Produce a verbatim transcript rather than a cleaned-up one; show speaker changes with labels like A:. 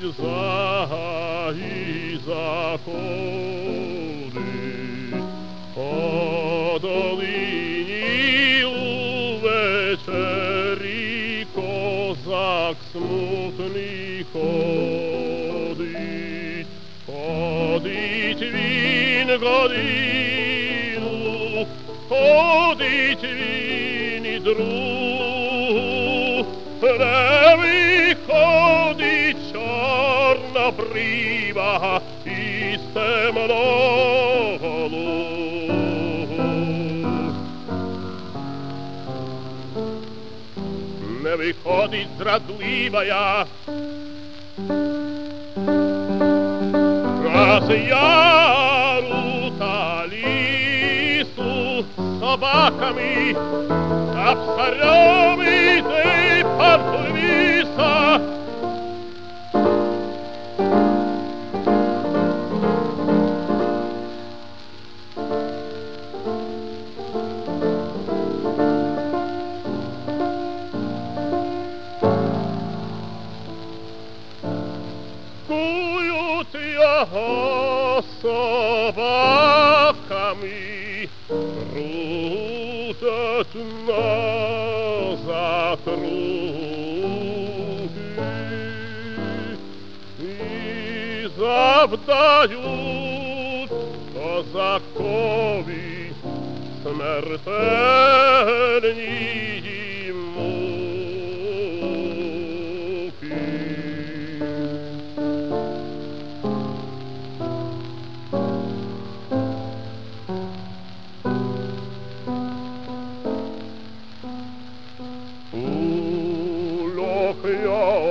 A: zahy zachodí po dolíni u večeri kozák smutný chodí. Chodiť vín godinu, chodiť víny druh, nevychodí čorna prívaha i z temného luhu. Nevychodí zradlivá ja, raz jaru ta listu собаками, a psarami tej panflvisa. Kujut jeho собаками, крутят назад руки и завдают казакови смертельные муки. Улох я